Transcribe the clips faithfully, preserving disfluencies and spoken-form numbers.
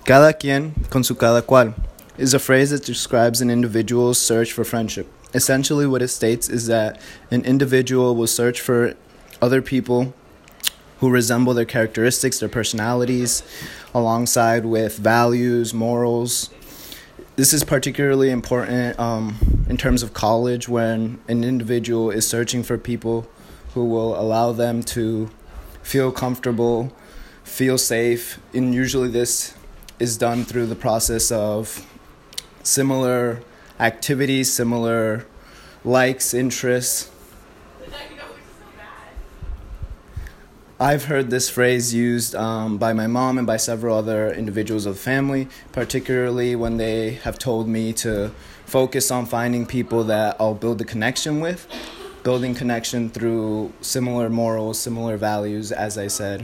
Cada quien con su cada cual is a phrase that describes an individual's search for friendship. Essentially, what it states is that an individual will search for other people who resemble their characteristics, their personalities, alongside with values, morals. This is particularly important um, in terms of college, when an individual is searching for people who will allow them to feel comfortable, feel safe, and usually this is done through the process of similar activities, similar likes, interests. I've heard this phrase used um, by my mom and by several other individuals of the family, particularly when they have told me to focus on finding people that I'll build a connection with, building connection through similar morals, similar values, as I said.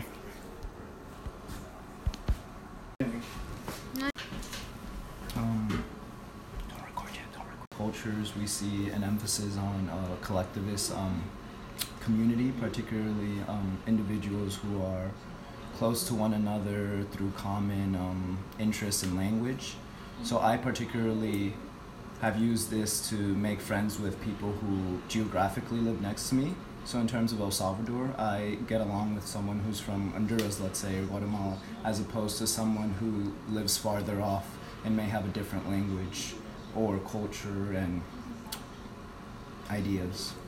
Um, don't record yet, don't record. Cultures, we see an emphasis on uh, collectivist um, community, particularly um, individuals who are close to one another through common um, interests in language. So I particularly have used this to make friends with people who geographically live next to me. So in terms of El Salvador, I get along with someone who's from Honduras, let's say, or Guatemala, as opposed to someone who lives farther off and may have a different language or culture and ideas.